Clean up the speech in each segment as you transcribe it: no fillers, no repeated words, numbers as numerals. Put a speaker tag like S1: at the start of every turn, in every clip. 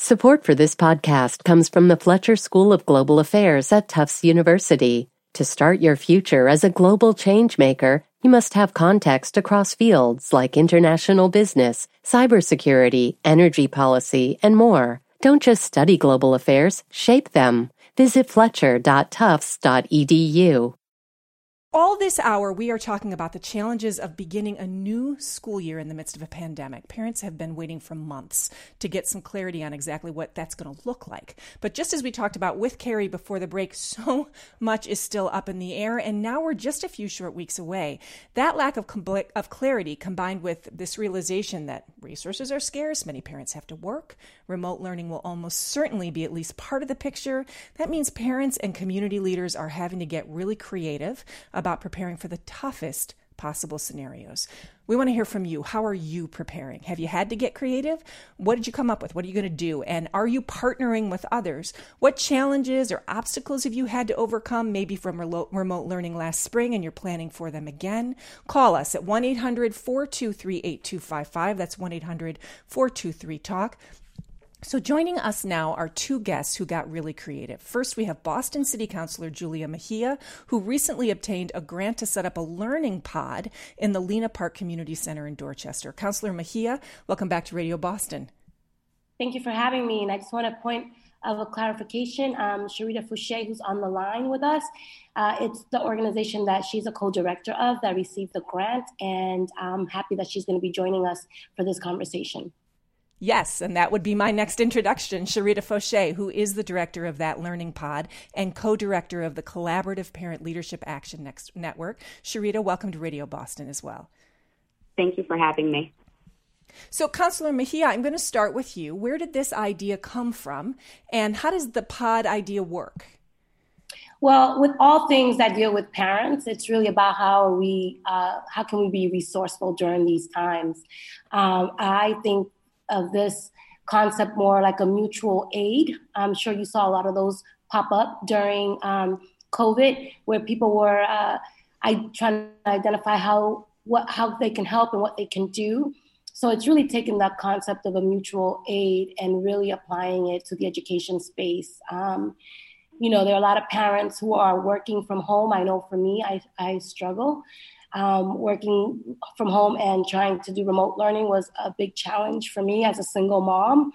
S1: Support for this podcast comes from the Fletcher School of Global Affairs at Tufts University. To start your future as a global changemaker, you must have context across fields like international business, cybersecurity, energy policy, and more. Don't just study global affairs, shape them. Visit fletcher.tufts.edu.
S2: All this hour, we are talking about the challenges of beginning a new school year in the midst of a pandemic. Parents have been waiting for months to get some clarity on exactly what that's going to look like. But just as we talked about with Carrie before the break, so much is still up in the air, and now we're just a few short weeks away. That lack of clarity, combined with this realization that resources are scarce, many parents have to work, remote learning will almost certainly be at least part of the picture. That means parents and community leaders are having to get really creative about preparing for the toughest possible scenarios. We want to hear from you. How are you preparing? Have you had to get creative? What did you come up with? What are you going to do? And are you partnering with others? What challenges or obstacles have you had to overcome, maybe from remote learning last spring, and you're planning for them again? Call us at 1-800-423-8255. That's 1-800-423-TALK. So joining us now are two guests who got really creative. First, we have Boston City Councilor Julia Mejia, who recently obtained a grant to set up a learning pod in the Lena Park Community Center in Dorchester. Councilor Mejia, welcome back to Radio Boston.
S3: Thank you for having me. And I just want to point of a clarification, Sharita Fouché, who's on the line with us, it's the organization that she's a co-director of that received the grant, and I'm happy that she's going to be joining us for this conversation.
S2: Yes, and that would be my next introduction, Sharita Fouché, who is the director of that learning pod and co-director of the Collaborative Parent Leadership Action Network. Sharita, welcome to Radio Boston as well.
S4: Thank you for having me.
S2: So, Councilor Mejia, I'm going to start with you. Where did this idea come from, and how does the pod idea work?
S3: Well, with all things that deal with parents, it's really about how can we be resourceful during these times. I think of this concept more like a mutual aid. I'm sure you saw a lot of those pop up during COVID, where people were trying to identify how they can help and what they can do. So it's really taking that concept of a mutual aid and really applying it to the education space. There are a lot of parents who are working from home. I know for me, I struggle. Working from home and trying to do remote learning was a big challenge for me as a single mom.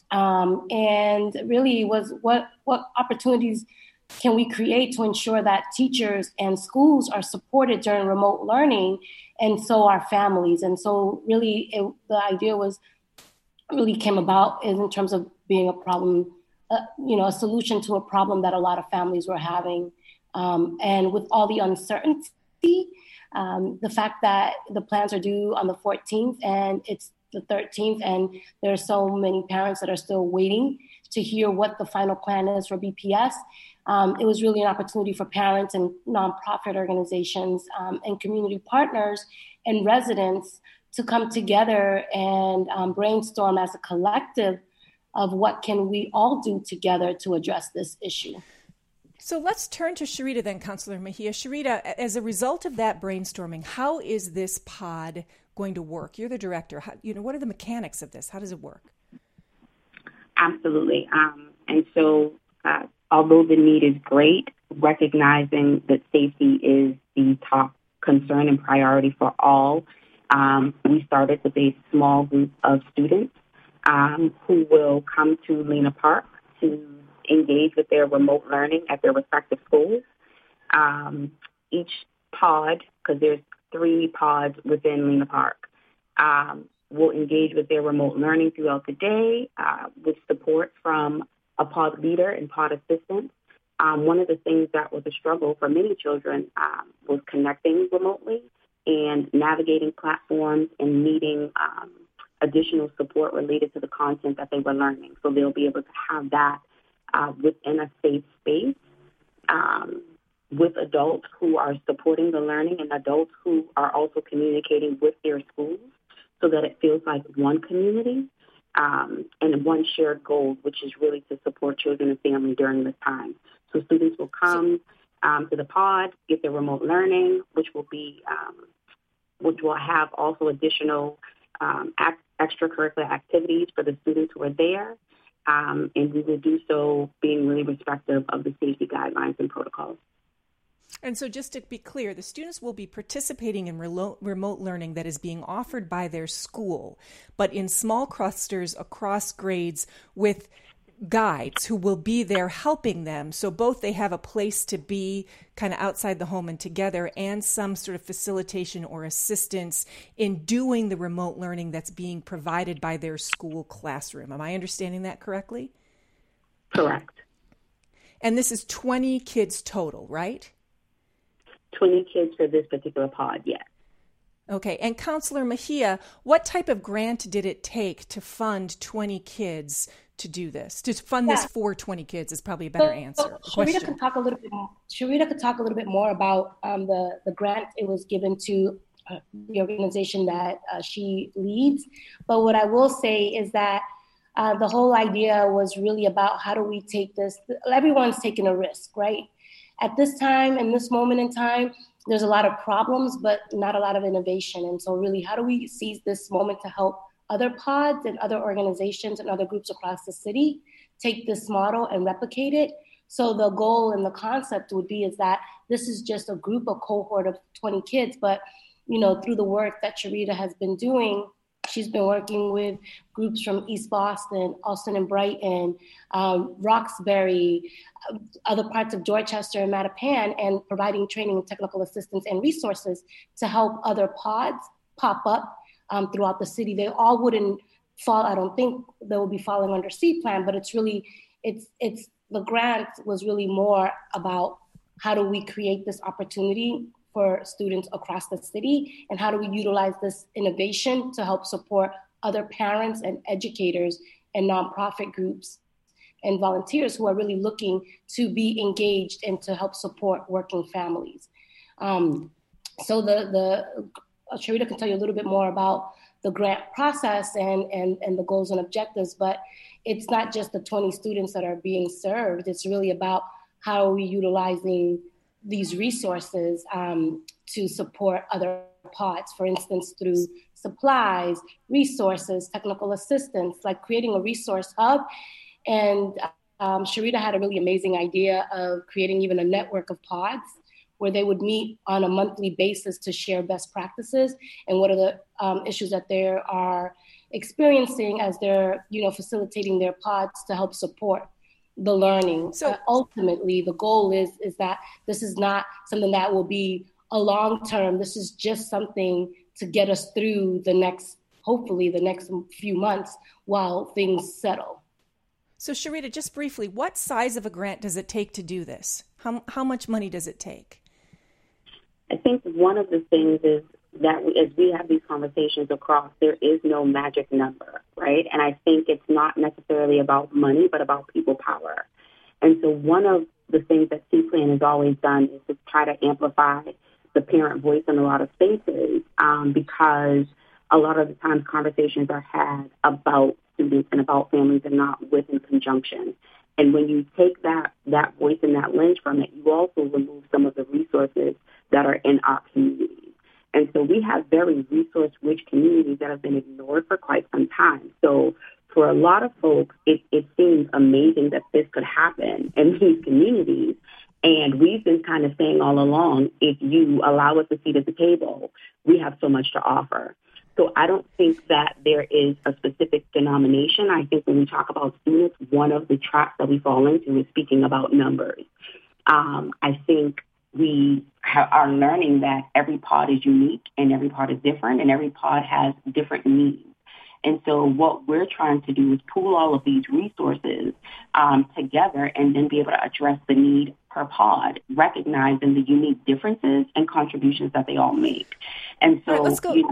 S3: And really was what opportunities can we create to ensure that teachers and schools are supported during remote learning, and so are families. And so really the idea really came about in terms of being a problem, a solution to a problem that a lot of families were having. And with all the uncertainty, the fact that the plans are due on the 14th and it's the 13th, and there are so many parents that are still waiting to hear what the final plan is for BPS. It was really an opportunity for parents and nonprofit organizations and community partners and residents to come together and brainstorm as a collective of what can we all do together to address this issue.
S2: So let's turn to Sharita then, Councilor Mejia. Sharita, as a result of that brainstorming, how is this pod going to work? You're the director. What are the mechanics of this? How does it work?
S4: Absolutely. And so although the need is great, recognizing that safety is the top concern and priority for all, we started with a small group of students who will come to Lena Park to engage with their remote learning at their respective schools. Each pod, because there's 3 pods within Lena Park, will engage with their remote learning throughout the day with support from a pod leader and pod assistant. One of the things that was a struggle for many children was connecting remotely and navigating platforms and needing additional support related to the content that they were learning. So they'll be able to have that within a safe space with adults who are supporting the learning and adults who are also communicating with their schools so that it feels like one community and one shared goal, which is really to support children and families during this time. So students will come to the pod, get their remote learning, which will have also additional extracurricular activities for the students who are there. and we will do so being really respectful of the safety guidelines and protocols.
S2: And so just to be clear, the students will be participating in remote learning that is being offered by their school, but in small clusters across grades with guides who will be there helping them. So both they have a place to be kind of outside the home and together, and some sort of facilitation or assistance in doing the remote learning that's being provided by their school classroom. Am I understanding that correctly?
S4: Correct.
S2: And this is 20 kids total, right?
S4: 20 kids for this particular pod, yes.
S2: Okay. And Counselor Mejia, what type of grant did it take to fund 20 kids to do this? To fund this for 20 kids is probably a better answer.
S3: Sharita could talk a little bit more. Sharita could talk a little bit more about the grant it was given to the organization that she leads. But what I will say is that the whole idea was really about how do we take this? Everyone's taking a risk, right? At this time, in this moment in time, there's a lot of problems, but not a lot of innovation. And so really, how do we seize this moment to help other pods and other organizations and other groups across the city take this model and replicate it? So the goal and the concept would be is that this is just a cohort of 20 kids, but through the work that Sharita has been doing, she's been working with groups from East Boston, Austin and Brighton, Roxbury, other parts of Dorchester and Mattapan, and providing training and technical assistance and resources to help other pods pop up throughout the city. They all wouldn't fall, I don't think they will be falling under C-Plan, but it's the grant was really more about how do we create this opportunity for students across the city, and how do we utilize this innovation to help support other parents and educators and nonprofit groups and volunteers who are really looking to be engaged and to help support working families. So Sharita can tell you a little bit more about the grant process and the goals and objectives, but it's not just the 20 students that are being served. It's really about how are we utilizing these resources to support other pods, for instance, through supplies, resources, technical assistance, like creating a resource hub. And Sharita had a really amazing idea of creating even a network of pods where they would meet on a monthly basis to share best practices and what are the issues that they are experiencing as they're, facilitating their pods to help support the learning. So ultimately, the goal is that this is not something that will be a long term. This is just something to get us through hopefully the next few months while things settle.
S2: So Sharita, just briefly, what size of a grant does it take to do this? How much money does it take?
S4: I think one of the things is that as we have these conversations across, there is no magic number, right? And I think it's not necessarily about money, but about people power. And so one of the things that C-Plan has always done is to try to amplify the parent voice in a lot of spaces because a lot of the times conversations are had about students and about families and not with in conjunction. And when you take that voice and that lens from it, you also remove some of the resources that are in our communities. And so we have very resource-rich communities that have been ignored for quite some time. So for a lot of folks, it seems amazing that this could happen in these communities. And we've been kind of saying all along, if you allow us a seat at the table, we have so much to offer. So I don't think that there is a specific denomination. I think when we talk about students, one of the traps that we fall into is speaking about numbers. I think we are learning that every pod is unique and every pod is different and every pod has different needs. And so what we're trying to do is pool all of these resources together and then be able to address the need per pod, recognizing the unique differences and contributions that they all make. And so,
S2: all right, let's go.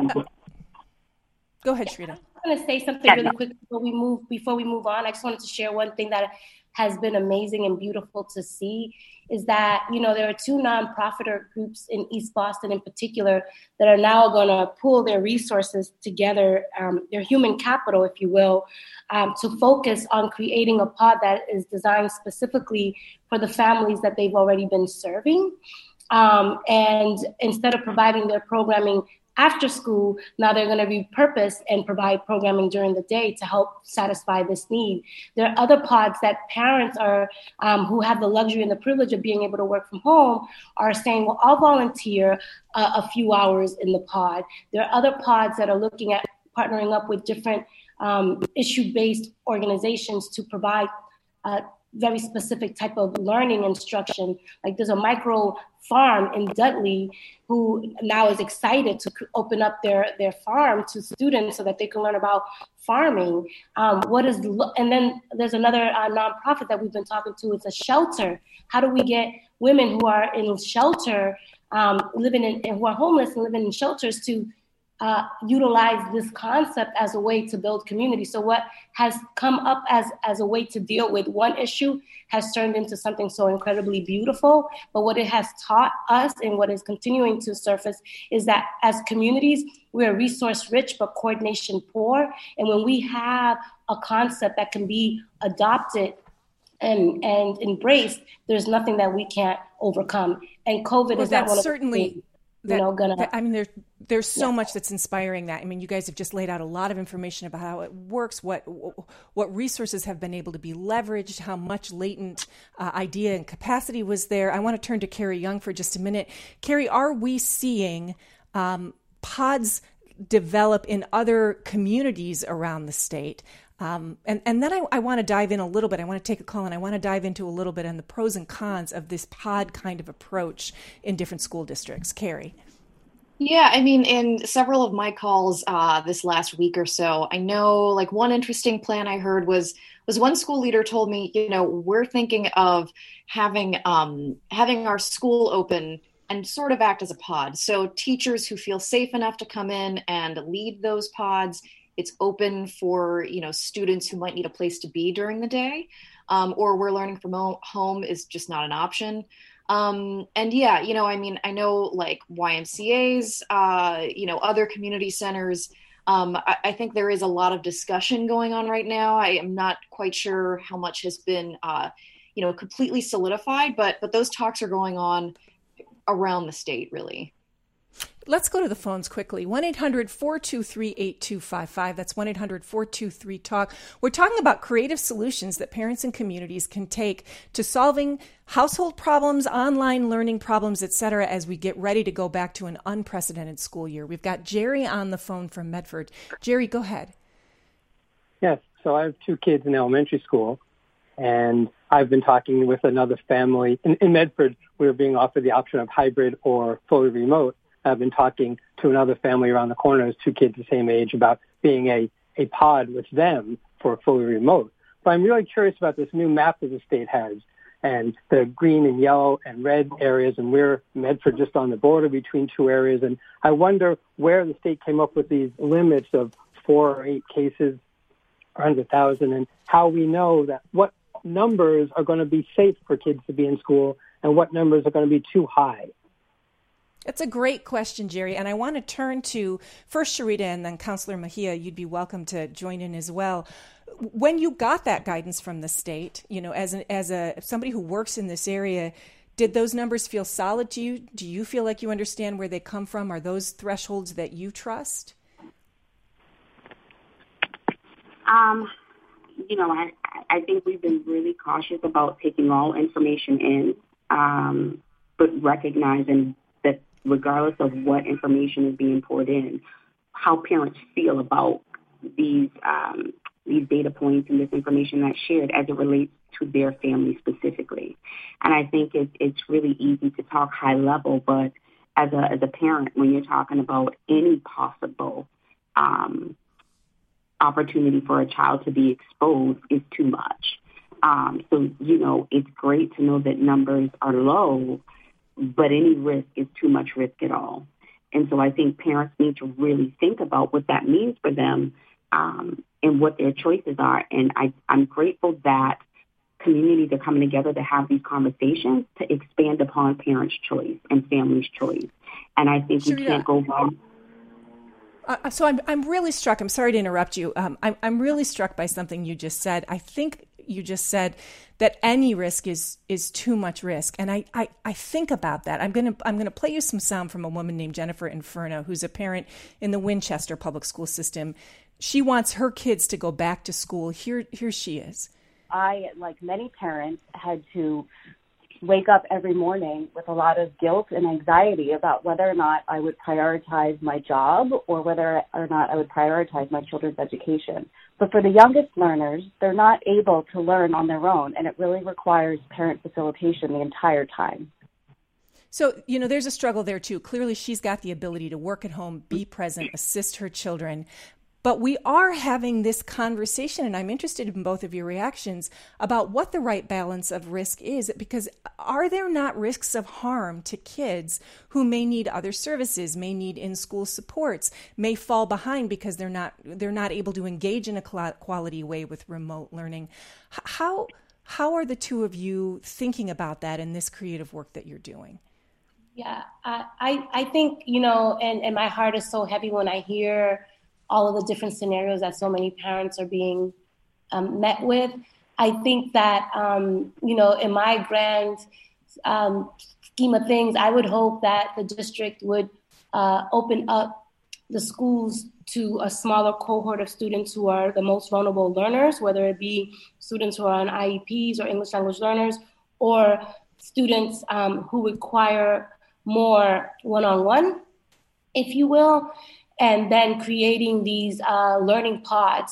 S2: Go ahead, Sharita.
S3: I'm going to say something really quick before we move on. I just wanted to share one thing that has been amazing and beautiful to see is that, there are two nonprofit groups in East Boston in particular that are now going to pool their resources together, their human capital, if you will, to focus on creating a pod that is designed specifically for the families that they've already been serving. And instead of providing their programming after school, now they're going to repurpose and provide programming during the day to help satisfy this need. There are other pods that parents are who have the luxury and the privilege of being able to work from home are saying, well, I'll volunteer a few hours in the pod. There are other pods that are looking at partnering up with different issue-based organizations to provide very specific type of learning instruction. Like there's a micro farm in Dudley who now is excited to open up their farm to students so that they can learn about farming. And then there's another nonprofit that we've been talking to. It's a shelter. How do we get women who are in shelter, who are homeless and living in shelters to utilize this concept as a way to build community? So what has come up as a way to deal with one issue has turned into something so incredibly beautiful. But what it has taught us and what is continuing to surface is that as communities, we're resource rich, but coordination poor. And when we have a concept that can be adopted and embraced, there's nothing that we can't overcome. And COVID is that one
S2: certainly. There's so much that's inspiring that. I mean, you guys have just laid out a lot of information about how it works, what resources have been able to be leveraged, how much latent idea and capacity was there. I want to turn to Carrie Young for just a minute. Carrie, are we seeing pods develop in other communities around the state? And then I want to dive in a little bit. I want to take a call and I want to dive into a little bit on the pros and cons of this pod kind of approach in different school districts. Carrie.
S5: Yeah, I mean, in several of my calls this last week or so, I know like one interesting plan I heard was one school leader told me, we're thinking of having our school open and sort of act as a pod. So teachers who feel safe enough to come in and lead those pods, it's open for, students who might need a place to be during the day, or where learning from home is just not an option. And yeah, I know like YMCAs, other community centers. I think there is a lot of discussion going on right now. I am not quite sure how much has been, completely solidified, but those talks are going on around the state, really.
S2: Let's go to the phones quickly. 1-800-423-8255. That's 1-800-423-TALK. We're talking about creative solutions that parents and communities can take to solving household problems, online learning problems, et cetera, as we get ready to go back to an unprecedented school year. We've got Jerry on the phone from Medford. Jerry, go ahead.
S6: Yes. So I have two kids in elementary school, and I've been talking with another family. In Medford, we were being offered the option of hybrid or fully remote. I've been talking to another family around the corner, who's two kids the same age, about being a pod with them for fully remote. But I'm really curious about this new map that the state has and the green and yellow and red areas, and we're Medford just on the border between two areas. And I wonder where the state came up with these limits of 4 or 8 cases per 100,000 and how we know that what numbers are going to be safe for kids to be in school and what numbers are going to be too high.
S2: That's a great question, Jerry. And I want to turn to first Sharita and then Counselor Mejia. You'd be welcome to join in as well. When you got that guidance from the state, as somebody who works in this area, did those numbers feel solid to you? Do you feel like you understand where they come from? Are those thresholds that you trust?
S4: I think we've been really cautious about taking all information in, but recognizing that regardless of what information is being poured in, how parents feel about these data points and this information that's shared as it relates to their family specifically. And I think it's really easy to talk high level, but as a parent, when you're talking about any possible opportunity for a child to be exposed is too much. So it's great to know that numbers are low, but any risk is too much risk at all. And so I think parents need to really think about what that means for them and what their choices are. And I'm grateful that communities are coming together to have these conversations to expand upon parents' choice and families' choice. And I think we can't go wrong.
S2: So I'm really struck. I'm sorry to interrupt you. I'm really struck by something you just said. I think you just said that any risk is too much risk. And I think about that. I'm gonna play you some sound from a woman named Jennifer Inferno, who's a parent in the Winchester public school system. She wants her kids to go back to school. Here she is.
S7: I, like many parents, had to wake up every morning with a lot of guilt and anxiety about whether or not I would prioritize my job or whether or not I would prioritize my children's education. But for the youngest learners, they're not able to learn on their own, and it really requires parent facilitation the entire time.
S2: So, there's a struggle there too. Clearly, she's got the ability to work at home, be present, assist her children. But we are having this conversation, and I'm interested in both of your reactions about what the right balance of risk is, because are there not risks of harm to kids who may need other services, may need in-school supports, may fall behind because they're not able to engage in a quality way with remote learning? How are the two of you thinking about that in this creative work that you're doing?
S3: Yeah, I think, and my heart is so heavy when I hear all of the different scenarios that so many parents are being met with. I think that, in my grand scheme of things, I would hope that the district would open up the schools to a smaller cohort of students who are the most vulnerable learners, whether it be students who are on IEPs or English language learners, or students who require more one-on-one, if you will, and then creating these learning pods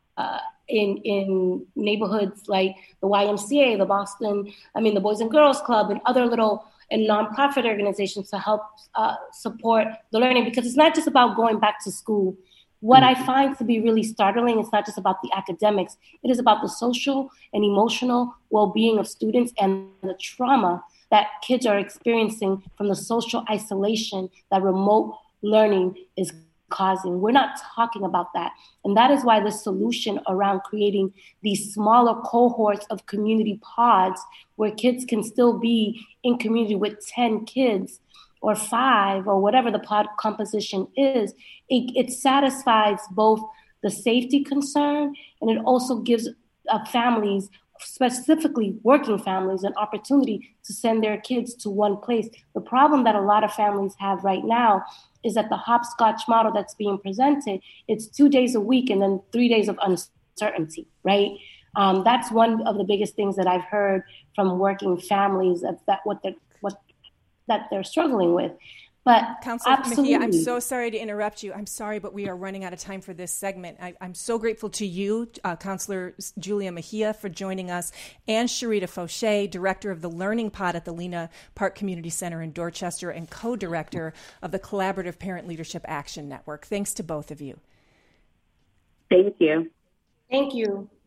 S3: in neighborhoods like the YMCA, the Boys and Girls Club, and other little and nonprofit organizations to help support the learning, because it's not just about going back to school. What I find to be really startling is not just about the academics. It is about the social and emotional well-being of students and the trauma that kids are experiencing from the social isolation that remote learning is causing. We're not talking about that. And that is why the solution around creating these smaller cohorts of community pods where kids can still be in community with 10 kids or 5 or whatever the pod composition is, it satisfies both the safety concern, and it also gives families, specifically working families, an opportunity to send their kids to one place. The problem that a lot of families have right now is that the hopscotch model that's being presented, it's 2 days a week and then 3 days of uncertainty, right? That's one of the biggest things that I've heard from working families, of that that they're struggling with. But
S2: Councilor
S3: absolutely.
S2: Mejia, I'm so sorry to interrupt you. I'm sorry, but we are running out of time for this segment. I'm so grateful to you, Councilor Julia Mejia, for joining us, and Sharita Fauché, Director of the Learning Pod at the Lena Park Community Center in Dorchester and co-director of the Collaborative Parent Leadership Action Network. Thanks to both of you.
S4: Thank you.
S3: Thank you.